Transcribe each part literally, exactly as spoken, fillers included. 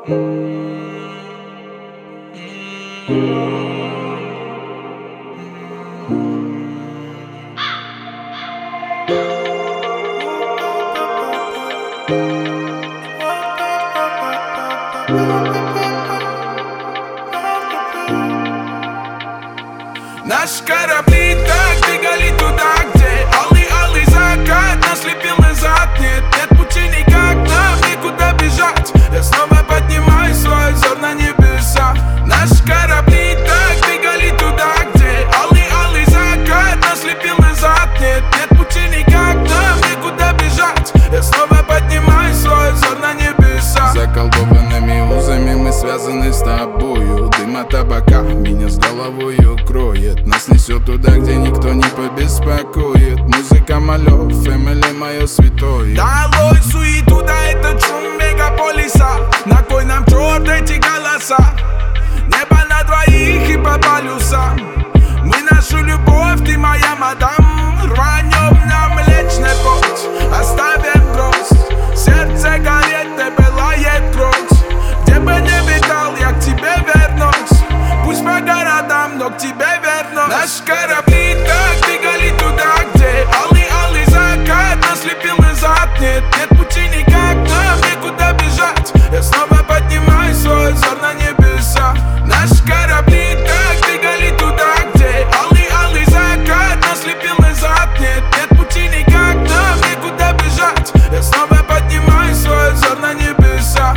Наши корабли так двигали туда, где алый-алый закат нас лепил назад. Нет, нет пути никак, нам никуда бежать. Я снова поднимаю свой взор на небеса. Наши корабли так двигали туда, где алый-алый закат нас лепил назад. Нет, нет пути никак, нам никуда бежать. Я снова поднимаю свой взор на небеса. Заколдованными узами мы связаны с тобою. Дым от табака меня с головой укроет. Нас несет туда, где никто не побеспокоит. Музыка малё, фэмили мое святое. Долой суету, да это шум мегаполиса. На кой нам черт эти голоса? Небо на двоих и по полюсам. Мы нашу любовь, ты моя мадам. Рванем на Млечный Путь, оставим грусть. Сердце горит, тебе лает кровь. Где бы не витал, я к тебе вернусь. Пусть по городам, но к тебе вернусь. Наши корабли так двигали туда, где алый-алый закат нас лепил назад. Нет, нет пути никак, нам никуда бежать. Я снова поднимаю свой взор на небеса. Наши корабли так двигали туда, где алый-алый закат нас лепил назад. Нет, нет пути никак, нам никуда бежать. Я снова поднимаю свой взор на небеса.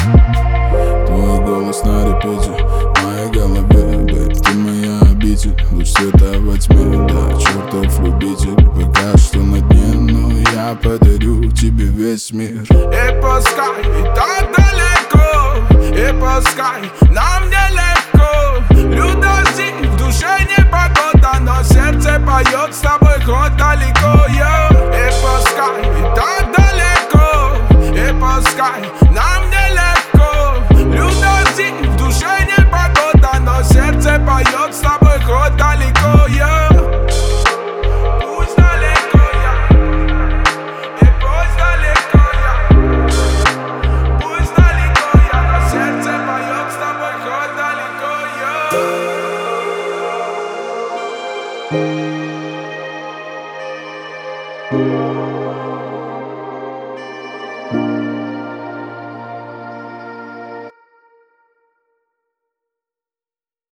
Твой голос на репите в моей голове, бэйб, ты моя обитель. Луч света во тьме, да, чертов любитель. Пока что на дне, но я подарю тебе весь мир. И пускай так далеко, и пускай нам нелегко. Людожди, в душе непогода, но сердце поет с тобой хоть далеко, yeah. И пускай так далеко, и пускай нам нелегко. Людожди, в душе непогода, но сердце поет с тобой хоть далеко, yeah. Пусть далеко, я, и пусть далеко, я. Пусть далеко, я, но сердце поет с тобой хоть далеко, я.